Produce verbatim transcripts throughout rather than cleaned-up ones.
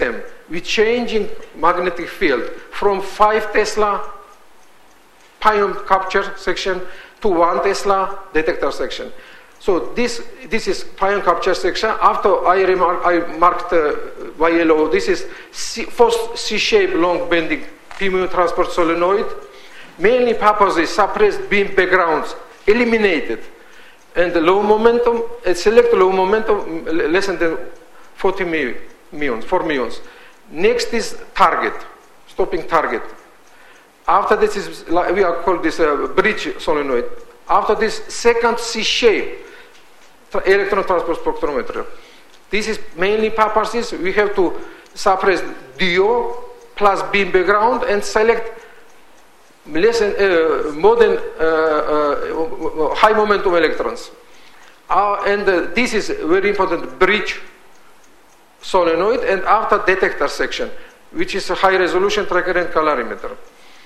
system with changing magnetic field from five Tesla pion capture section to one Tesla detector section. So this, this is pion capture section. After I, remark, I marked uh, by yellow, this is C, first C-shaped long bending P M U transport solenoid. Mainly purpose is suppressed beam backgrounds eliminated. And the low momentum, uh, select low momentum less than forty millions, four millions. Next is target, stopping target. After this is, we are called this uh, bridge solenoid. After this second C-shape, electron transport spectrometer. This is mainly purposes. We have to suppress D O plus beam background and select less than, uh, more than uh, uh, high momentum electrons. Uh, and uh, this is very important bridge solenoid, and after detector section, which is a high resolution tracker and calorimeter.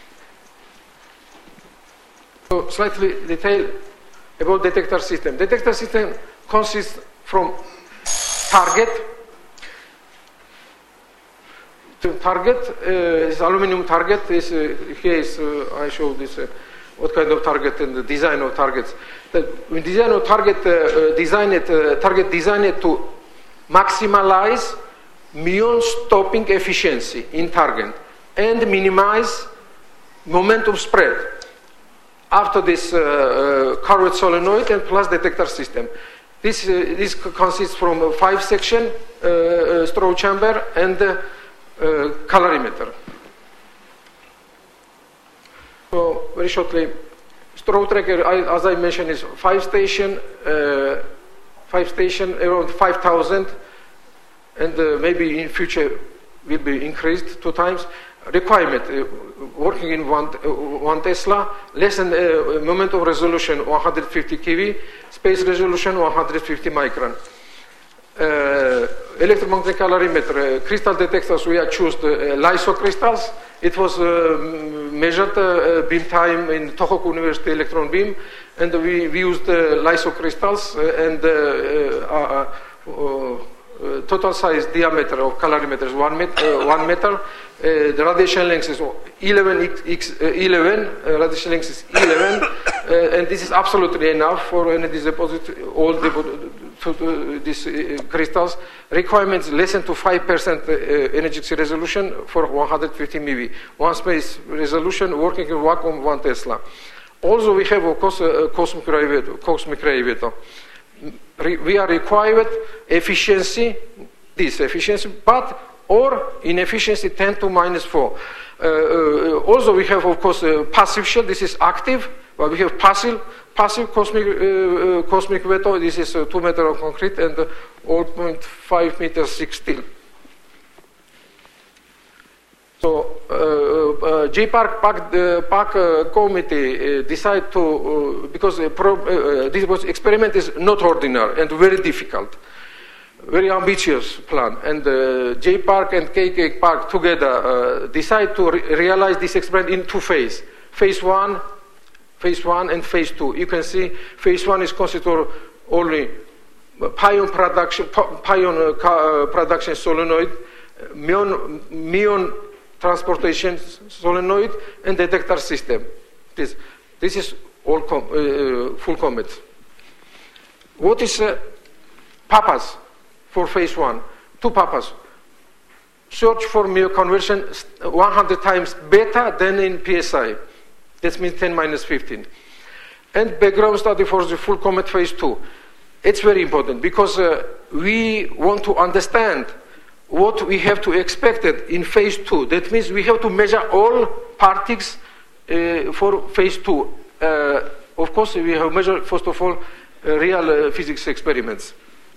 So slightly detail about detector system. Detector system consists from target. The target uh, is aluminum target. Is, uh, here is, uh, I show this, uh, what kind of target and the design of targets. The we design of target, uh, uh, design it, uh, target designed to maximize muon stopping efficiency in target and minimize momentum spread. After this uh, uh, curved solenoid and plus detector system. This, uh, this consists from a five section uh, uh, straw chamber and uh, uh, calorimeter. So very shortly, straw tracker, I, as I mentioned, is five station, uh, five station around five thousand, and uh, maybe in future will be increased two times. Requirement, uh, working in one, uh, one Tesla, less than uh, moment of resolution one hundred fifty keV, space resolution one hundred fifty micron. Uh, electromagnetic calorimeter, uh, crystal detectors, we have chosen uh, LISO crystals. It was uh, measured uh, beam time in Tohoku University electron beam, and we, we used uh, LISO crystals uh, and uh, uh, uh, uh, total size diameter of calorimeter is one, met, uh, one meter. Uh, the radiation length is eleven x eleven, uh, radiation length is eleven, uh, and this is absolutely enough for any deposit, all the, to, to, these uh, crystals. Requirements less than to five percent uh, energy resolution for one hundred fifty MeV. One space resolution, working in vacuum, one Tesla. Also, we have, of course, a cosmic ray, cosmic ray veto. Re, we are required efficiency, this efficiency, but or inefficiency ten to minus four. Uh, uh, also, we have, of course, a passive shell. This is active, but we have passive, passive cosmic, uh, uh, cosmic veto. This is uh, two meter of concrete and uh, zero point five meters thick steel. So, uh, uh, J PARC, PAC, uh, PAC uh, committee uh, decided to, uh, because uh, pro, uh, this was experiment is not ordinary and very difficult. Very ambitious plan, and uh, J PARC and K K PARC together uh, decide to re realize this experiment in two phases. Phase one, phase one, and phase two. You can see phase one is considered only pion production, pion uh, uh, production solenoid, muon, muon transportation solenoid, and detector system. This, this is all com uh, full comet. What is uh, purpose? For phase one, two purposes. Search for muon conversion one hundred times better than in P S I. That means ten minus fifteen. And background study for the full comet phase two. It's very important because uh, we want to understand what we have to expect in phase two. That means we have to measure all particles uh, for phase two. Uh, of course, we have measured, first of all, uh, real uh, physics experiments.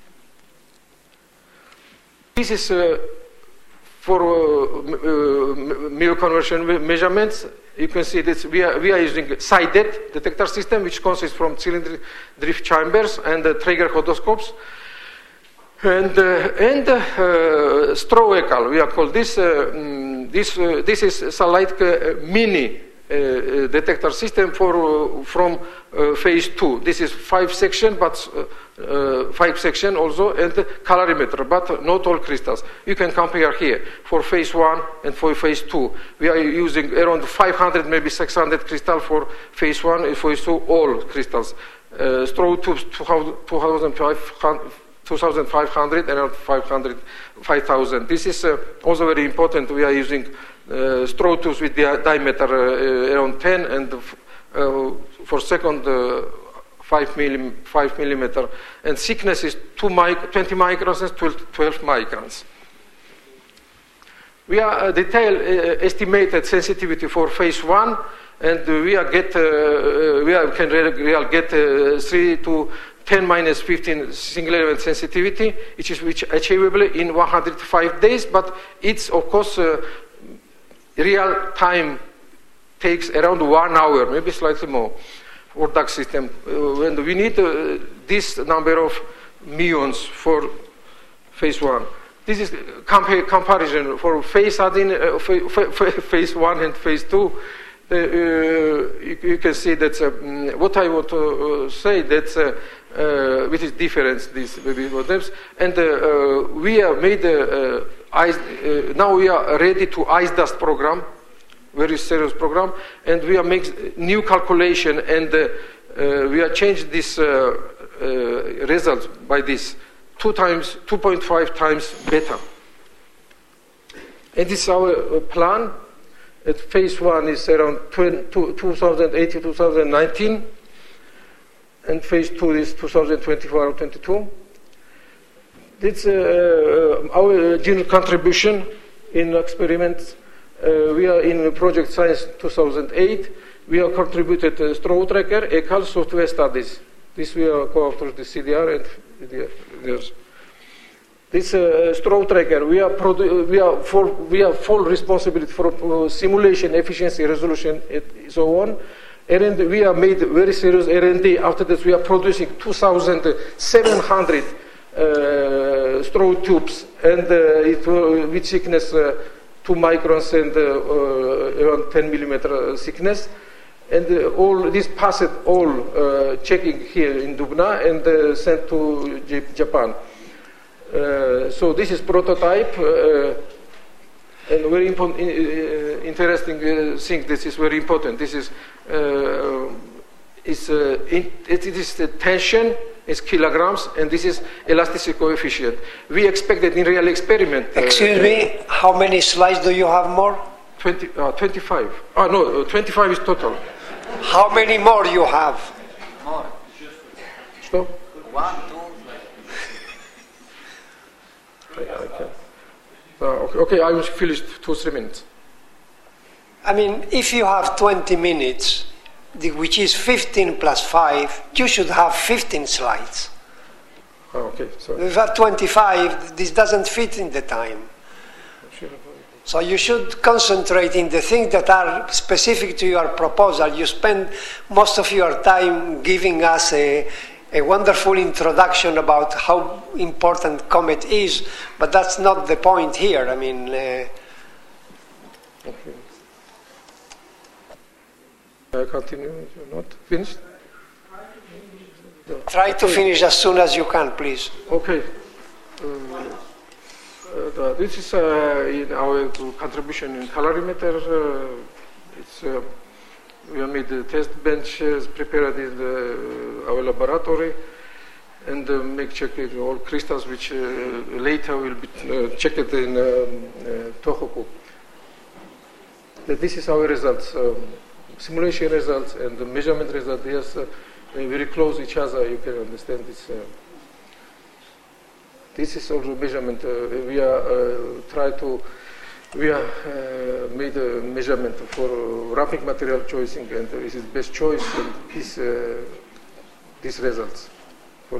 This is uh, for uh, uh, muon conversion measurements. You can see this. We are, we are using SIDET detector system, which consists from cylinder drift chambers and uh, Traeger hodoscopes. And uh, and uh, straw ecal. We are called this. Uh, this uh, this is a like uh, mini uh, detector system for uh, from uh, phase two. This is five section, but uh, uh, five section also, and colorimeter, but not all crystals. You can compare here for phase one and for phase two. We are using around five hundred, maybe six hundred crystal for phase one, and phase two all crystals. Uh, straw tubes two thousand five hundred, around five hundred, five thousand. This is uh, also very important. We are using uh, straw tubes with the diameter uh, around ten, and uh, for second uh, five, millim, five millimeter, and thickness is two mic twenty microns and twelve microns. We are uh, detailed uh, estimated sensitivity for phase one, and uh, we are get uh, we are, can real get uh, three to ten minus fifteen single element sensitivity, which is which achievable in one hundred five days, but it's of course uh, real time takes around one hour, maybe slightly more, for D A C system. Uh, and we need uh, this number of muons for phase one. This is compa comparison for phase uh, phase one and phase two. Uh, you, you can see that uh, what I want to uh, say that uh, uh, which is difference these baby modems, and uh, uh, we have made uh, uh, ice, uh, now we are ready to ice dust program, very serious program, and we are make new calculation, and uh, uh, we are change this uh, uh, results by this two times, two point five times better, and this is our uh, plan. At phase one is around two thousand eighteen, two thousand nineteen, and phase two is two thousand twenty-four or twenty-two. This uh, our general contribution in experiments. Uh, we are in Project Science two thousand eight. We have contributed uh, straw tracker, E C A L, software studies. This we are co-authors the C D R and the others. This uh, straw tracker, we are we are for we have full responsibility for uh, simulation, efficiency, resolution, and so on. And we have made very serious R and D. After this, we are producing two thousand seven hundred uh, straw tubes, and uh, it uh, with thickness uh, two microns and uh, uh, around ten millimeter thickness. And uh, all this passed all uh, checking here in Dubna and uh, sent to J Japan. Uh, so this is prototype, uh, and very important, uh, interesting uh, thing. This is very important. This is uh, is uh, in, it is the tension is kilograms, and this is elasticity coefficient. We expect that in real experiment. Uh, Excuse me, how many slides do you have more? twenty, uh, twenty-five. Oh no, uh, twenty-five is total. How many more you have? More. Stop. One, two. Okay. Uh, okay, okay, I will finish two, three minutes. I mean, if you have twenty minutes, which is fifteen plus five, you should have fifteen slides. Oh, okay, sorry. If you have twenty-five, this doesn't fit in the time. So you should concentrate in the things that are specific to your proposal. You spend most of your time giving us a a wonderful introduction about how important COMET is, but that's not the point here. I mean, uh, okay. Uh, continue. You're not finished. Try to finish as soon as you can, please. Okay. Uh, uh, this is uh, in our contribution in calorimeter. Uh, it's. Uh, We have made the test benches prepared in the, our laboratory, and uh, make check all crystals, which uh, later will be uh, checked in um, uh, Tohoku. This is our results, um, simulation results and the measurement results. Yes, uh, very close each other. You can understand this. Uh, this is also measurement. Uh, we are uh, try to. We have uh, made a measurement for uh, wrapping material choosing, and uh, this is best choice, and this, uh, these results. For,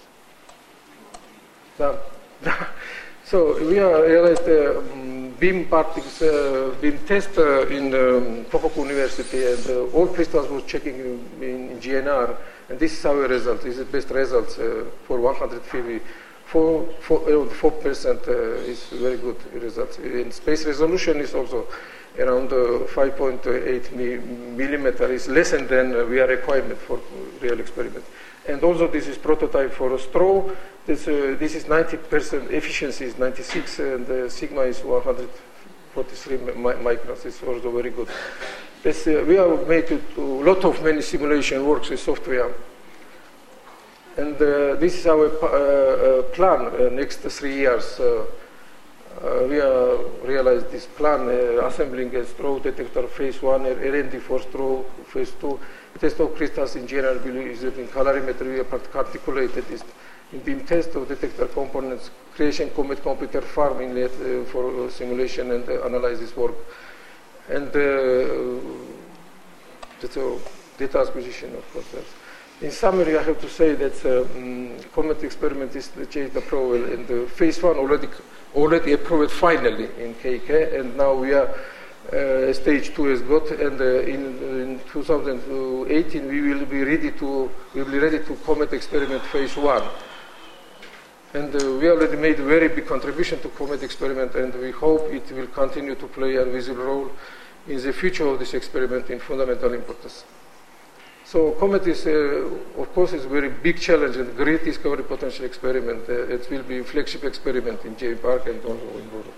uh, so we are realized uh, um, beam particles, uh, beam test uh, in um, Tohoku University, and uh, all crystals was checking in, in G N R, and this is our result. This is best results uh, for one hundred fifty four, four, around four percent uh, is very good result. In space resolution is also around uh, five point eight millimeter, is less than uh, we are requirement for real experiment. And also this is prototype for a straw. This, uh, this is ninety percent efficiency is ninety-six, and uh, sigma is one hundred forty-three mi microns. It's also very good. This, uh, we have made a lot of many simulation works with software. And uh, this is our uh, uh, plan uh, next three years. Uh, uh, we uh, realized this plan, uh, assembling a straw detector phase one, R N D for straw phase two, test of crystals in general using calorimetry. We have articulated this in beam test of detector components, creation Comet computer farm inlet uh, for uh, simulation and uh, analysis work. And uh, uh, data acquisition, of course. That's. In summary, I have to say that uh, um, Comet experiment is achieved approval, and the phase one already already approved finally in K K, and now we are uh, stage two has got, and uh, in, in two thousand eighteen we will be ready to we will be ready to Comet experiment phase one, and uh, we already made a very big contribution to Comet experiment, and we hope it will continue to play a visible role in the future of this experiment in fundamental importance. So Comet is, uh, of course, is a very big challenge and great discovery potential experiment. Uh, it will be a flagship experiment in J P A R C and also in Europe.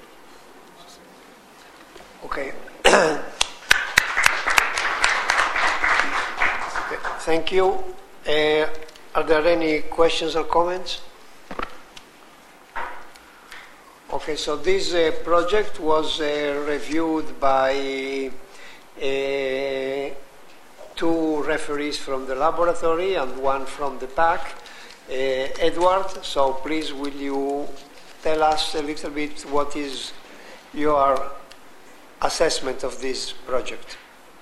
Okay. Thank you. Uh, are there any questions or comments? Okay, so this uh, project was uh, reviewed by uh, two referees from the laboratory and one from the P A C. Uh, Edward, so please will you tell us a little bit what is your assessment of this project?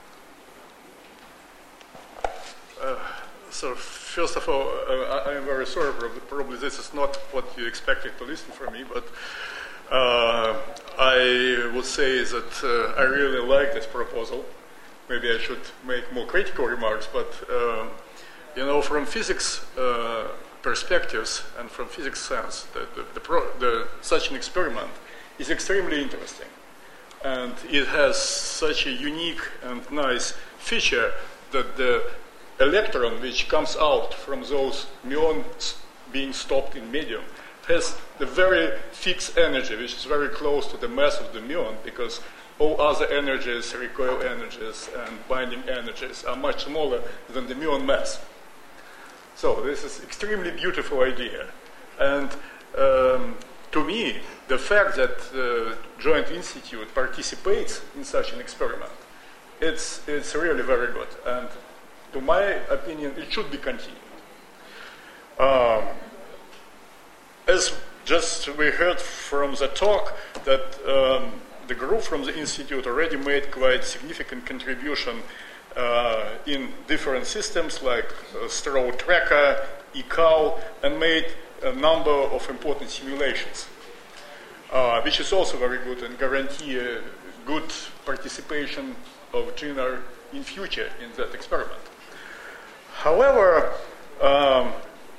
Uh, so first of all, uh, I am very sorry, probably, probably this is not what you expected to listen from me, but uh, I would say that uh, I really like this proposal. Maybe I should make more critical remarks, but uh, you know, from physics uh, perspectives and from physics sense, the, the, the pro, the, such an experiment is extremely interesting, and it has such a unique and nice feature that the electron which comes out from those muons being stopped in medium has the very fixed energy, which is very close to the mass of the muon, because all other energies, recoil energies, and binding energies are much smaller than the muon mass. So this is extremely beautiful idea. And um, to me, the fact that the Joint Institute participates in such an experiment, it's, it's really very good. And to my opinion, it should be continued. Um, as just we heard from the talk that um, the group from the Institute already made quite significant contribution uh, in different systems like uh, straw tracker, E C A L, and made a number of important simulations, uh, which is also very good and guarantee a good participation of G N R in future in that experiment. However, um,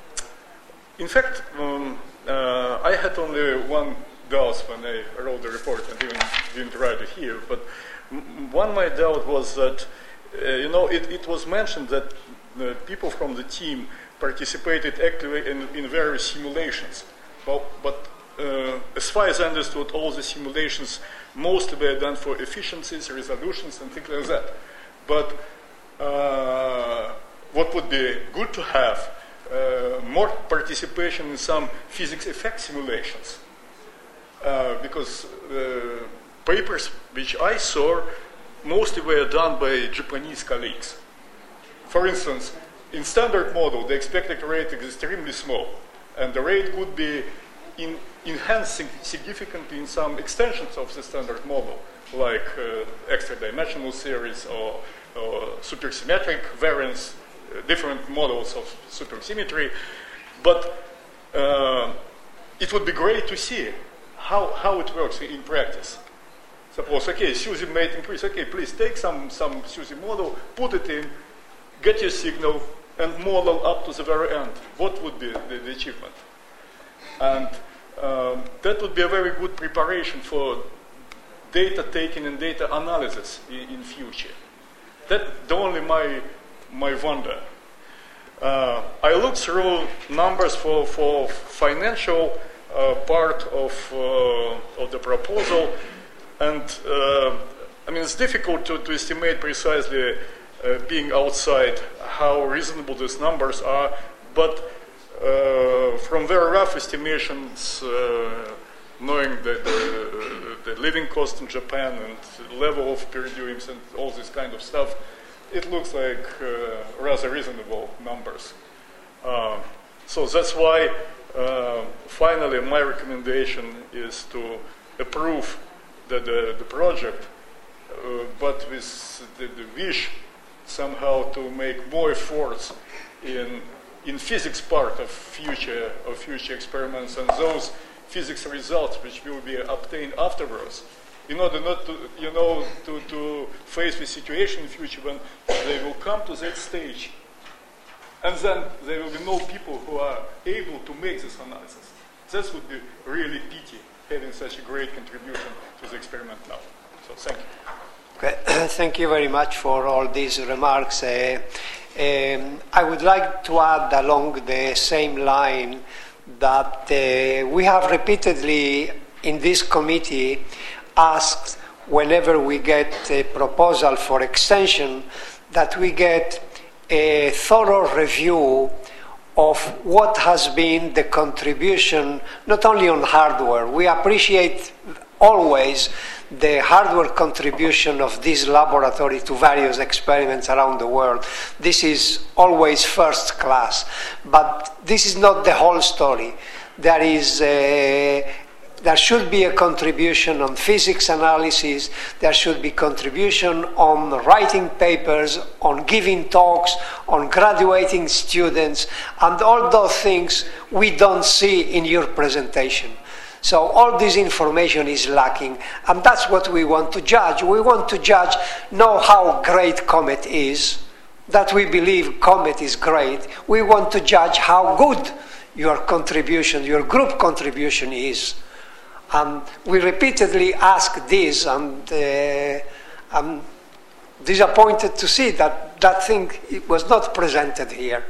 in fact, um, uh, I had only one doubt when I wrote the report and even didn't write it here, but one of my doubt was that, uh, you know, it, it was mentioned that the people from the team participated actively in, in various simulations. Well, but uh, as far as I understood, all the simulations mostly were done for efficiencies, resolutions, and things like that. But uh, what would be good to have uh, more participation in some physics effect simulations. Uh, because uh, papers which I saw mostly were done by Japanese colleagues. For instance, in standard model, the expected rate is extremely small, and the rate could be in, enhanced significantly in some extensions of the standard model, like uh, extra-dimensional series or, or supersymmetric variance, uh, different models of supersymmetry. But uh, it would be great to see how, how it works in practice. Suppose, okay, SUSY made increase. Okay, please take some, some SUSY model, put it in, get your signal, and model up to the very end. What would be the, the achievement? And um, that would be a very good preparation for data taking and data analysis in, in future. That's only my, my wonder. Uh, I looked through numbers for, for financial uh, part of, uh, of the proposal, and uh, I mean, it's difficult to, to estimate precisely, uh, being outside, how reasonable these numbers are, but uh, from very rough estimations, uh, knowing the, the, the living cost in Japan and level of pursuings and all this kind of stuff, it looks like uh, rather reasonable numbers. Uh, so that's why, uh, finally, my recommendation is to approve the, the, the project, uh, but with the, the wish somehow to make more efforts in in physics part of future of future experiments and those physics results which will be obtained afterwards, in order not to, you know, to, to face the situation in the future when they will come to that stage, and then there will be no people who are able to make this analysis. That would be really pity, having such a great contribution to the experiment now. So thank you. Okay. Thank you very much for all these remarks. Uh, um, I would like to add along the same line that uh, we have repeatedly in this committee asked, whenever we get a proposal for extension, that we get a thorough review of what has been the contribution, not only on hardware. We appreciate always the hardware contribution of this laboratory to various experiments around the world. This is always first class. But this is not the whole story. There is a, there should be a contribution on physics analysis, there should be contribution on writing papers, on giving talks, on graduating students, and all those things we don't see in your presentation. So all this information is lacking, and that's what we want to judge. We want to judge, know how great COMET is, that we believe COMET is great. We want to judge how good your contribution, your group contribution is. And we repeatedly ask this, and uh, I'm disappointed to see that that thing was not presented here.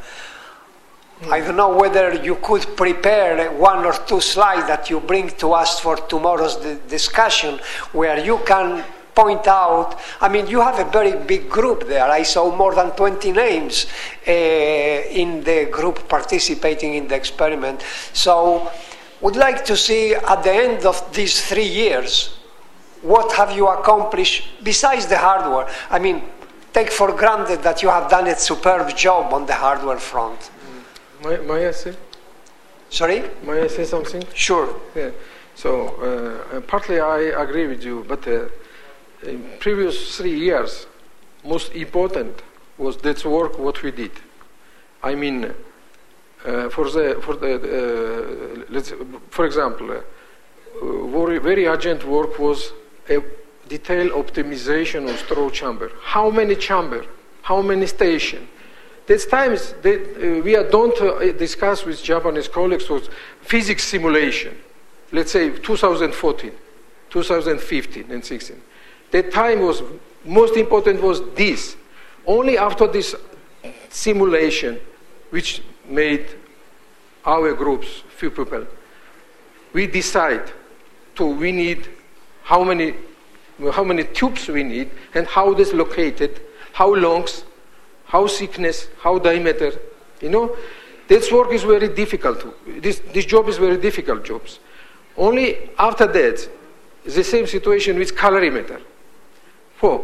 I don't know whether you could prepare one or two slides that you bring to us for tomorrow's discussion, where you can point out, I mean, you have a very big group there. I saw more than twenty names uh, in the group participating in the experiment. So would like to see at the end of these three years, what have you accomplished besides the hardware? I mean, take for granted that you have done a superb job on the hardware front. May, may I say? Sorry? May I say something? Sure. Yeah. So, uh, partly I agree with you, but uh, in previous three years, most important was that work what we did. I mean, uh, for the for the uh, let's for example, uh, very very urgent work was a detailed optimization of straw chamber. How many chamber? How many station? There's times that uh, we are don't uh, discuss with Japanese colleagues was physics simulation. Let's say two thousand fourteen, two thousand fifteen, and sixteen. That time was most important was this. Only after this simulation, which made our groups few people, we decide to we need how many how many tubes we need and how this located, how longs, how thickness, how diameter. You know, this work is very difficult. This this job is very difficult jobs. Only after that, the same situation with calorimeter. For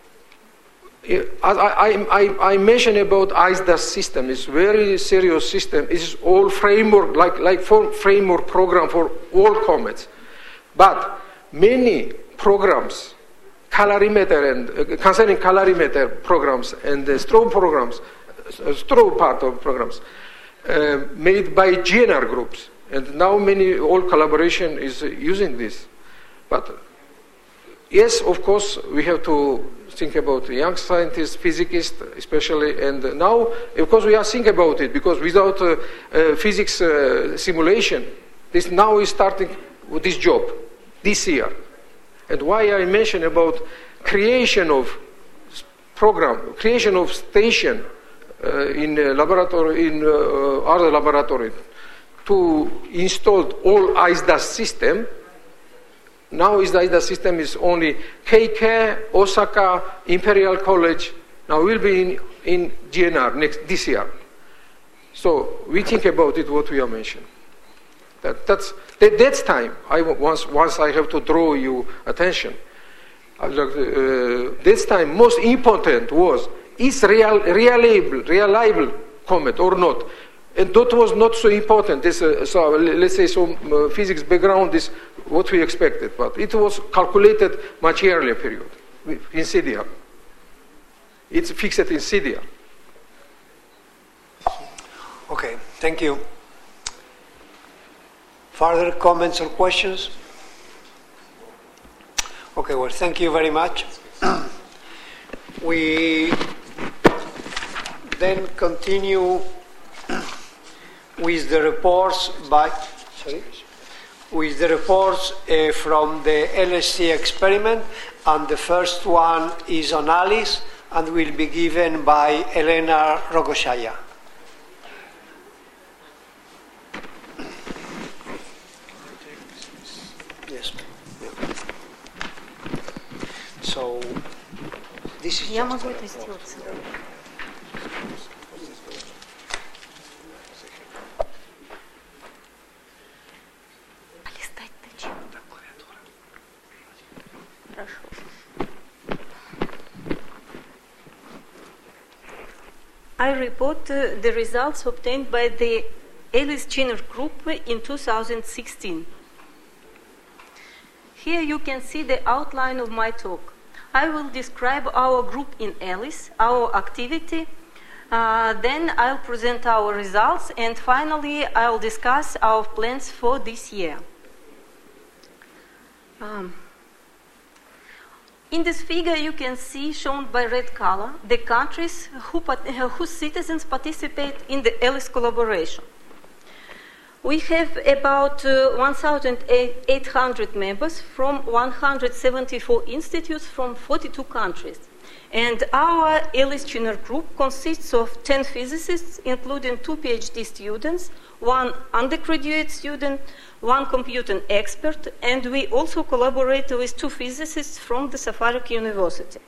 I, I, I, I mentioned about I S D A S system. It's very serious system. It's all framework, like like for framework program for all comets. But many programs, calorimeter and uh, concerning calorimeter programs and the straw programs, uh, straw part of programs, uh, made by G N R groups. And now many, all collaboration is uh, using this. But yes, of course, we have to think about young scientists, physicists especially, and now, of course, we are thinking about it, because without uh, uh, physics uh, simulation, This now is starting with this job, this year. And why I mention about creation of program, creation of station uh, in uh, laboratory, in uh, other laboratory, to install all I S D A S system. Now is the I S D A S system is only K K, Osaka, Imperial College. Now we'll be in, in G N R next this year. So we think about it what we are mentioning. That, that's that, that's time. I once once I have to draw you attention. Uh, this time most important was is real reliable reliable comet or not. And that was not so important. This, uh, so let's say some uh, physics background is what we expected, but it was calculated much earlier period in C D R. It's fixed in C D R. Okay, thank you. Further comments or questions? Okay, well, thank you very much. We then continue with the reports by sorry, with the reports uh, from the L S C experiment, and the first one is on ALICE and will be given by Elena Rogoshaya. Yes. So this is. Я могу это сделать. I report uh, the results obtained by the ALICE-Jenner group in two thousand sixteen. Here you can see the outline of my talk. I will describe our group in ALICE, our activity, uh, then I'll present our results, and finally I'll discuss our plans for this year. Um, In this figure, you can see, shown by red color, the countries who, whose citizens participate in the ALICE collaboration. We have about uh, one thousand eight hundred members from one hundred seventy-four institutes from forty-two countries. And our ALICE-Jenner group consists of ten physicists, including two PhD students, one undergraduate student, one computing expert, and we also collaborate with two physicists from the Safarov University.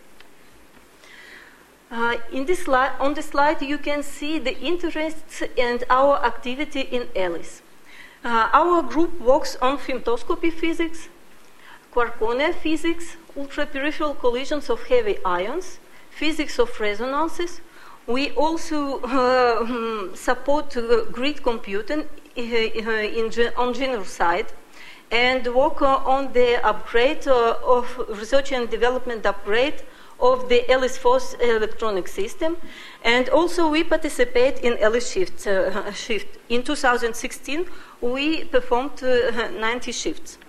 Uh, in this slide, on the slide, you can see the interests and our activity in ALICE. Uh, our group works on femtoscopy physics, quark-corner physics, ultra-peripheral collisions of heavy ions, physics of resonances. We also uh, support uh, grid computing uh, in, on Jenner side, and work uh, on the upgrade uh, of research and development upgrade of the ALICE force electronic system. And also we participate in ALICE shift. Uh, shift. In two thousand sixteen, we performed uh, ninety shifts.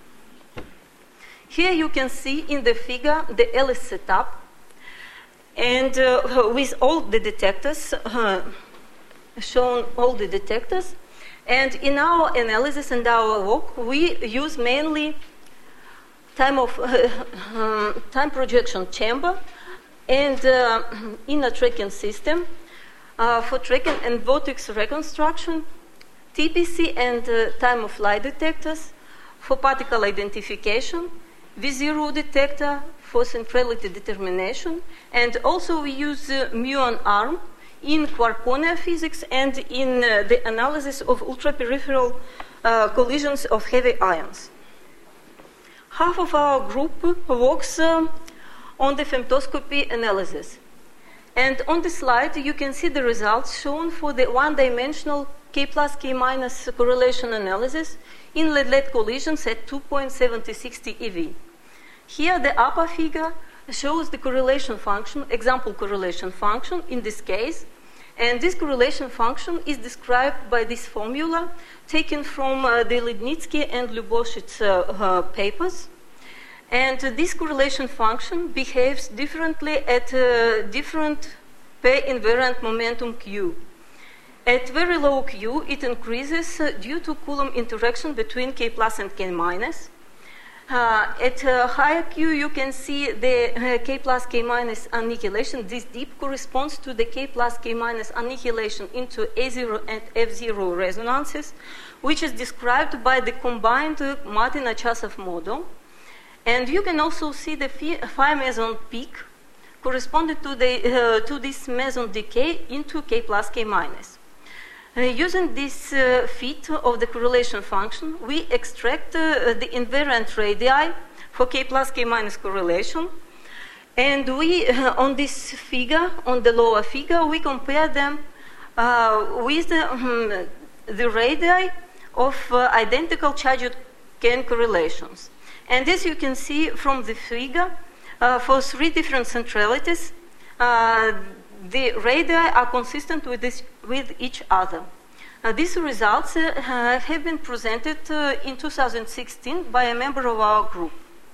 Here you can see in the figure the ALICE setup, and uh, with all the detectors, uh, shown all the detectors. And in our analysis and our work, we use mainly time of uh, um, time projection chamber and uh, inner tracking system uh, for tracking and vortex reconstruction, T P C and uh, time of flight detectors for particle identification, V zero detector for centrality determination, and also we use uh, muon arm in quark-corner physics and in uh, the analysis of ultra-peripheral uh, collisions of heavy ions. Half of our group works uh, on the femtoscopy analysis. And on the slide, you can see the results shown for the one-dimensional K plus K minus correlation analysis in lead-lead collisions at two point seven six E V. Here, the upper figure shows the correlation function, example correlation function in this case. And this correlation function is described by this formula taken from uh, the Lidnitsky and Luboshyts uh, uh, papers. And uh, this correlation function behaves differently at uh, different pair invariant momentum Q. At very low Q, it increases uh, due to Coulomb interaction between K plus and K minus. Uh, at uh, higher Q, you can see the uh, K plus K minus annihilation. This dip corresponds to the K plus K minus annihilation into A zero and F zero resonances, which is described by the combined uh, Martin-Achasov model. And you can also see the phi meson peak corresponding to, the, uh, to this meson decay into K plus K minus. Uh, using this uh, fit of the correlation function, we extract uh, the invariant radii for K plus K minus correlation. And we, uh, on this figure, on the lower figure, we compare them uh, with the, um, the radii of uh, identical charged K correlations. And as you can see from the figure, uh, for three different centralities, uh, the radii are consistent with, this, with each other. Uh, these results uh, have been presented uh, in two thousand sixteen by a member of our group.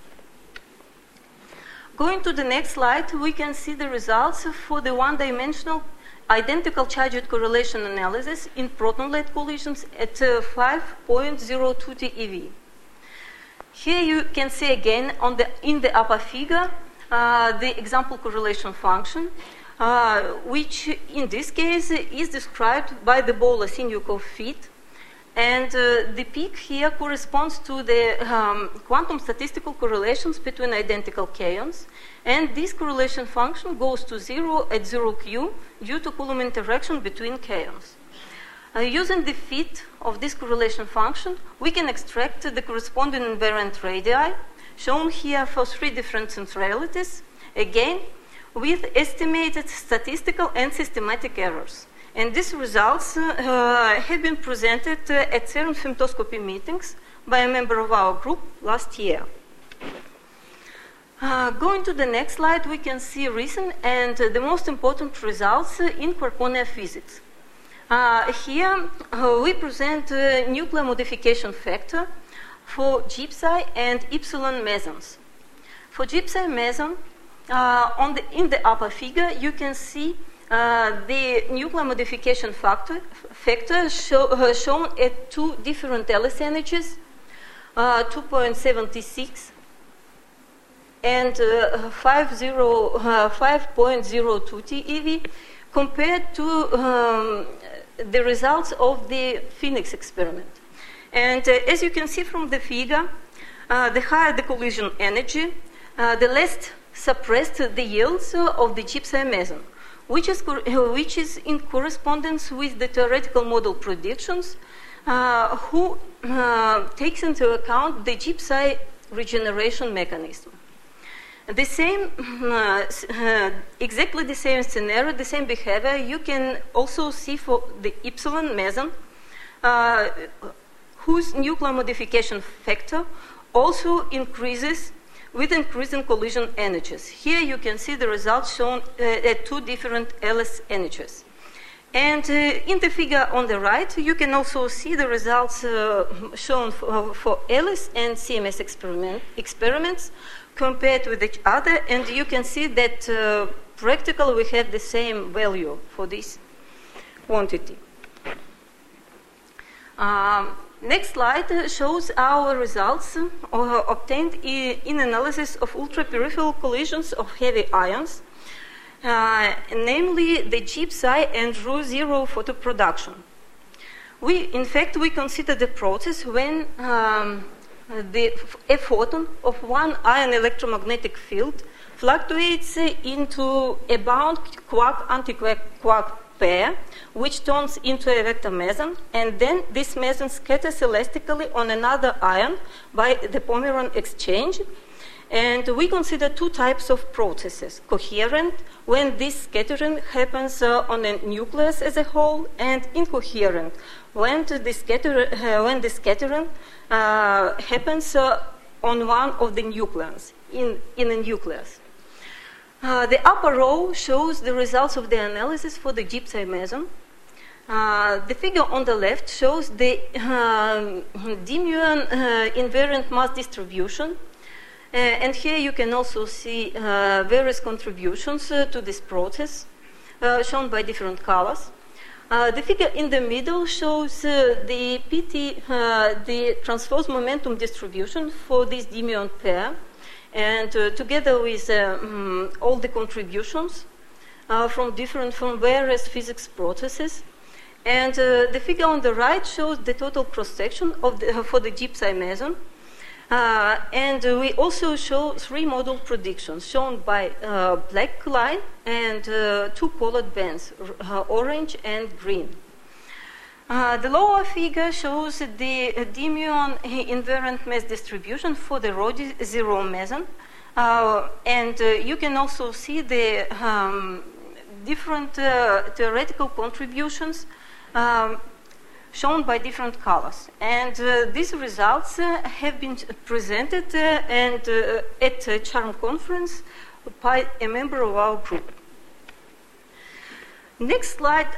Going to the next slide, we can see the results for the one-dimensional identical charged correlation analysis in proton-lead collisions at uh, five point zero two T E V. Here you can see again on the, in the upper figure uh, the example correlation function, uh, which in this case is described by the Bowler-Sinyukov fit. And uh, the peak here corresponds to the um, quantum statistical correlations between identical kaons. And this correlation function goes to zero at zero Q due to Coulomb interaction between kaons. Uh, using the fit of this correlation function, we can extract the corresponding invariant radii, shown here for three different centralities, again, with estimated statistical and systematic errors. And these results uh, have been presented uh, at CERN femtoscopy meetings by a member of our group last year. Uh, going to the next slide, we can see recent and uh, the most important results uh, in quark-Cornell physics. Uh, here uh, we present uh, nuclear modification factor for G P S I and epsilon mesons. For G P S I meson, uh, on the, in the upper figure, you can see uh, the nuclear modification factor, factor show, uh, shown at two different Ellis energies, uh, two point seven six and uh, five point zero two T E V, compared to um, the results of the Phoenix experiment. And uh, as you can see from the figure, uh, the higher the collision energy, uh, the less suppressed the yields uh, of the G P S I meson, which is, which is in correspondence with the theoretical model predictions, uh, who uh, takes into account the G P S I regeneration mechanism. The same, uh, uh, exactly the same scenario, the same behavior, you can also see for the epsilon meson, uh, whose nuclear modification factor also increases with increasing collision energies. Here you can see the results shown uh, at two different Ellis energies. And uh, in the figure on the right, you can also see the results uh, shown for, for Ellis and C M S experiment, experiments, compared with each other, and you can see that uh, practically we have the same value for this quantity. Um, next slide shows our results uh, obtained in, in analysis of ultra-peripheral collisions of heavy ions, uh, namely the G P S I and rho zero photoproduction. We, in fact, we consider the process when um, The, a photon of one ion electromagnetic field fluctuates into a bound quark-antiquark pair, which turns into a vector meson, and then this meson scatters elastically on another ion by the Pomeroy exchange. And we consider two types of processes: coherent, when this scattering happens uh, on a nucleus as a whole, and incoherent, when the, scatter, uh, when the scattering uh, happens uh, on one of the nucleons, in, in a nucleus. Uh, the upper row shows the results of the analysis for the G P S I meson. Uh, the figure on the left shows the uh, D mu-n uh, invariant mass distribution. Uh, and here you can also see uh, various contributions uh, to this process, uh, shown by different colors. Uh, the figure in the middle shows uh, the P T, uh, the transverse momentum distribution for this Dimion pair, and uh, together with uh, um, all the contributions uh, from different, from various physics processes. And uh, the figure on the right shows the total cross-section of the, uh, for the G-psi meson. Uh, and uh, we also show three model predictions shown by uh, black line and uh, two colored bands, uh, orange and green. Uh, the lower figure shows the uh, Dimion invariant mass distribution for the rho zero meson. Uh, and uh, you can also see the um, different uh, theoretical contributions um, shown by different colors. And uh, these results uh, have been presented uh, and, uh, at a CHARM conference by a member of our group. Next slide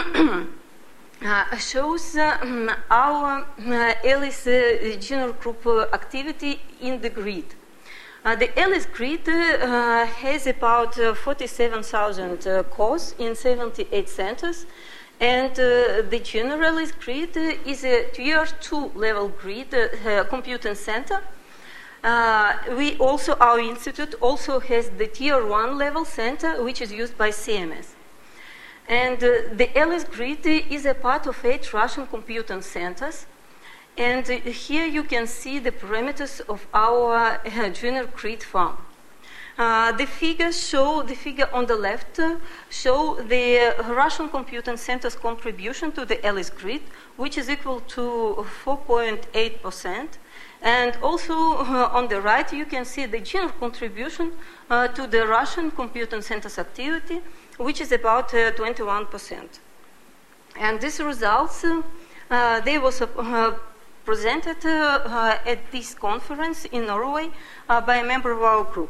uh, shows uh, our uh, Alice uh, Junior Group uh, activity in the grid. Uh, the Alice grid uh, has about uh, forty-seven thousand uh, cores in seventy-eight centers. And uh, the Generalist grid uh, is a tier two level grid uh, computing center. Uh, we also, our institute also has the tier one level center, which is used by C M S. And uh, the Alice grid is a part of eight Russian computing centers. And uh, here you can see the parameters of our uh, Junior grid farm. Uh, the figures show, the figure on the left uh, show the uh, Russian computing center's contribution to the Alice grid, which is equal to four point eight percent. And also uh, on the right, you can see the general contribution uh, to the Russian computing center's activity, which is about uh, twenty-one percent. And these results, uh, uh, they was uh, presented uh, uh, at this conference in Norway uh, by a member of our group.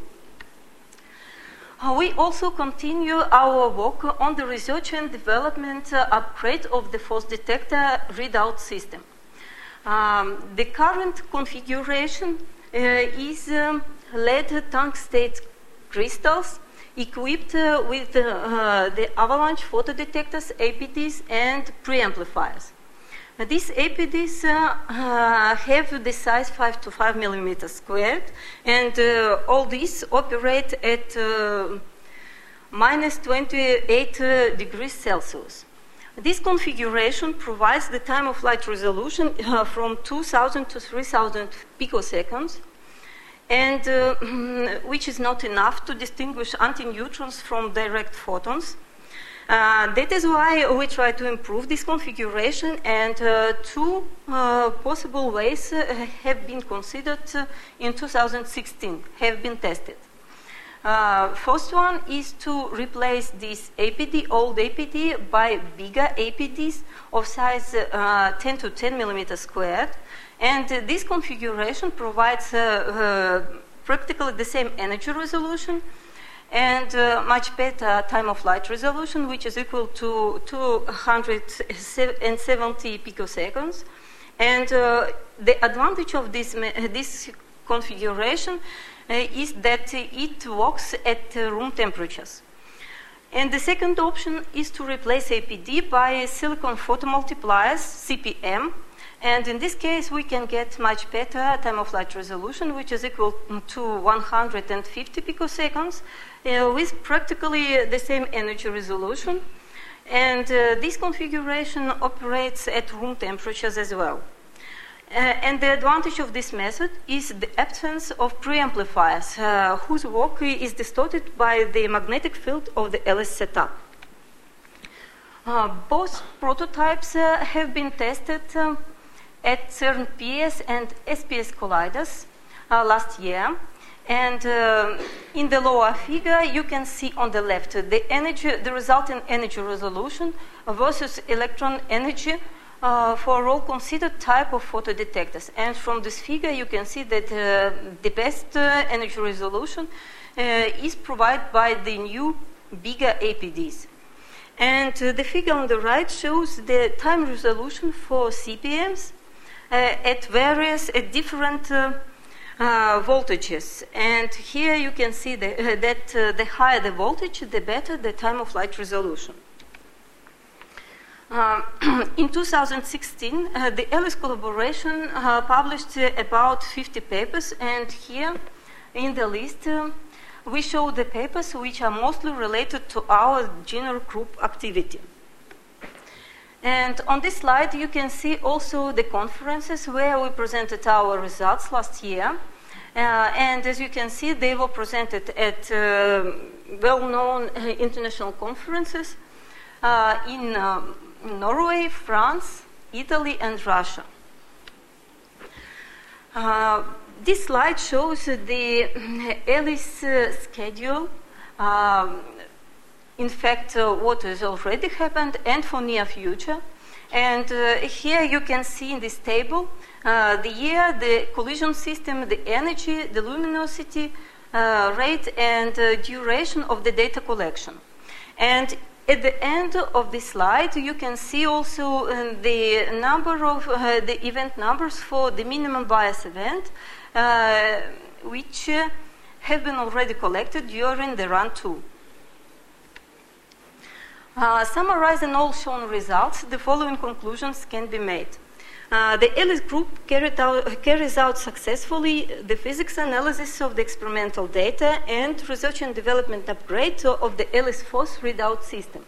Uh, we also continue our work on the research and development uh, upgrade of the force detector readout system. Um, the current configuration uh, is um, lead tungstate crystals equipped uh, with uh, uh, the avalanche photodetectors, A P Ds, and preamplifiers. Uh, these A P Ds uh, uh, have the size five to five millimeters squared, and uh, all these operate at uh, minus twenty-eight uh, degrees Celsius. This configuration provides the time of flight resolution uh, from two thousand to three thousand picoseconds, and uh, which is not enough to distinguish antineutrons from direct photons. Uh, that is why we try to improve this configuration, and uh, two uh, possible ways uh, have been considered uh, in two thousand sixteen, have been tested. Uh, first one is to replace this A P D, old A P D, by bigger A P Ds of size uh, ten to ten millimeters squared, and uh, this configuration provides uh, uh, practically the same energy resolution and uh, much better time of flight resolution, which is equal to two hundred seventy picoseconds. And uh, the advantage of this, this configuration uh, is that it works at uh, room temperatures. And the second option is to replace A P D by silicon photomultipliers, C P M. And in this case, we can get much better time of flight resolution, which is equal to one hundred fifty picoseconds, uh, with practically the same energy resolution. And uh, this configuration operates at room temperatures as well. Uh, and the advantage of this method is the absence of preamplifiers, uh, whose work is distorted by the magnetic field of the Alice setup. Uh, both prototypes uh, have been tested um, at CERN P S and S P S colliders uh, last year. And uh, in the lower figure, you can see on the left the energy, the resulting energy resolution versus electron energy uh, for all considered type of photodetectors. And from this figure, you can see that uh, the best uh, energy resolution uh, is provided by the new bigger A P Ds. And uh, the figure on the right shows the time resolution for C P Ms uh, at various, at different uh, uh, voltages. And here you can see the, uh, that uh, the higher the voltage, the better the time of flight resolution. Uh, in two thousand sixteen, uh, the ELIS collaboration uh, published uh, about fifty papers, and here in the list uh, we show the papers which are mostly related to our general group activity. And on this slide you can see also the conferences where we presented our results last year. Uh, and as you can see, they were presented at uh, well-known uh, international conferences uh, in uh, Norway, France, Italy, and Russia. Uh, this slide shows the ELIS uh, schedule, um, in fact, uh, what has already happened and for near future. And uh, here you can see in this table uh, the year, the collision system, the energy, the luminosity, uh, rate, and uh, duration of the data collection. And at the end of this slide, you can see also uh, the number of uh, the event numbers for the minimum bias event, uh, which uh, have been already collected during the run two. Uh, summarizing all shown results, the following conclusions can be made. Uh, the ELIS group carried out, carries out successfully the physics analysis of the experimental data and research and development upgrade of the ELIS FOSS readout system.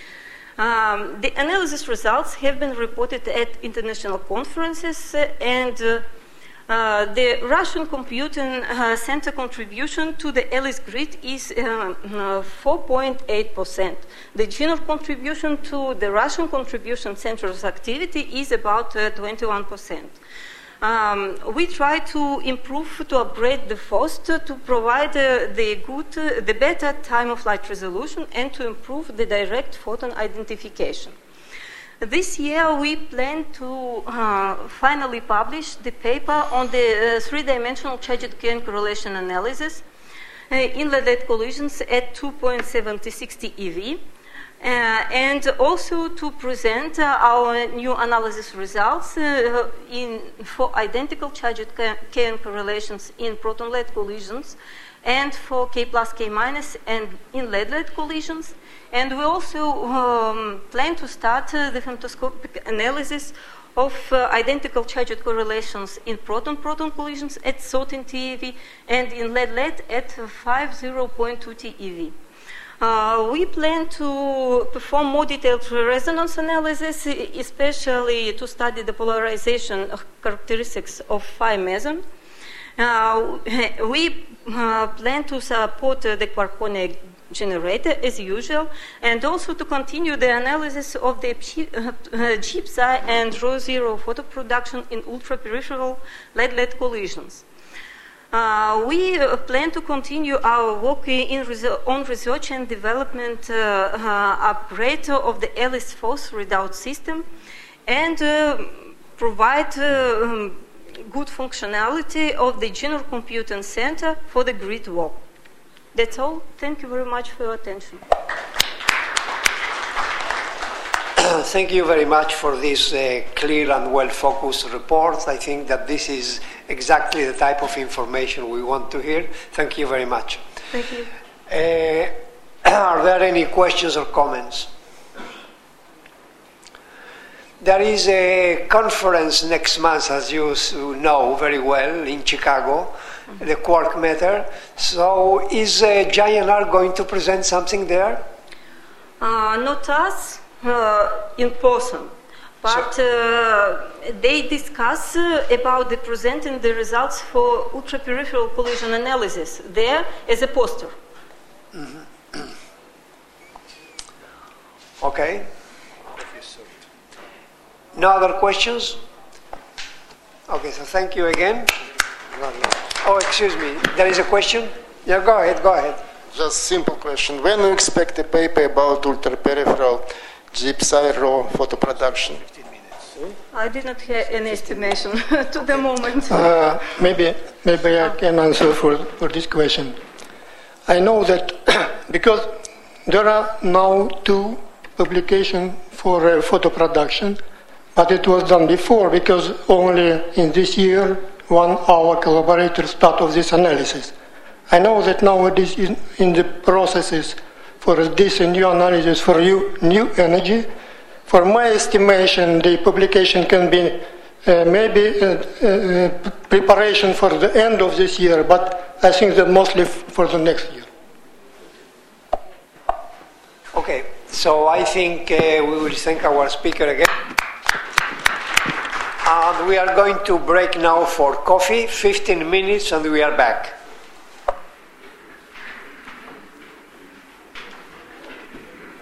Um, the analysis results have been reported at international conferences, uh, and uh, Uh, the Russian Computing uh, Center contribution to the ELIS grid is uh, four point eight percent. The general contribution to the Russian Contribution Center's activity is about uh, twenty-one percent. Um, we try to improve, to upgrade the FOSS to, to provide uh, the good, uh, the better time of flight resolution and to improve the direct photon identification. This year, we plan to uh, finally publish the paper on the uh, three-dimensional charged K N correlation analysis uh, in lead collisions at two point seven six E V, uh, and also to present uh, our new analysis results uh, in, for identical charged K N correlations in proton-lead collisions and for K plus K minus and in lead-lead collisions. And we also um, plan to start uh, the femtoscopic analysis of uh, identical charged correlations in proton-proton collisions at thirteen T E V and in lead-lead at fifty point two T E V. Uh, we plan to perform more detailed resonance analysis, especially to study the polarization characteristics of phi meson. Uh, we uh, plan to support uh, the Quark-Kone generator as usual, and also to continue the analysis of the G P S I and rho zero photo production in ultra-peripheral lead-lead collisions. Uh, we uh, plan to continue our work in reser on research and development uh, uh, upgrade of the ELIS FOSS readout system and uh, provide uh, um, good functionality of the General Computing Center for the grid work. That's all. Thank you very much for your attention. Thank you very much for this uh, clear and well-focused report. I think that this is exactly the type of information we want to hear. Thank you very much. Thank you. Uh, are there any questions or comments? There is a conference next month, as you know very well, in Chicago, the Quark Matter. So is uh, Giant R going to present something there? Uh, not us, uh, in person. But So- uh, they discuss uh, about the presenting the results for ultra-peripheral collision analysis there as a poster. Okay. No other questions? Okay, so thank you again. Oh, excuse me. There is a question? Yeah, go ahead, go ahead. Just simple question. When do you expect a paper about ultra-peripheral G P S I raw photo production? I did not hear any estimation to the moment. Uh, maybe, maybe I can answer for, for this question. I know that because there are now two publications for uh, photo production, but it was done before because only in this year one of our collaborators part of this analysis. I know that nowadays in, in the processes for this new analysis for new, new energy, For my estimation, the publication can be uh, maybe uh, uh, preparation for the end of this year, but I think that mostly f- for the next year. Okay, so I think uh, we will thank our speaker again. And we are going to break now for coffee, fifteen minutes, and we are back.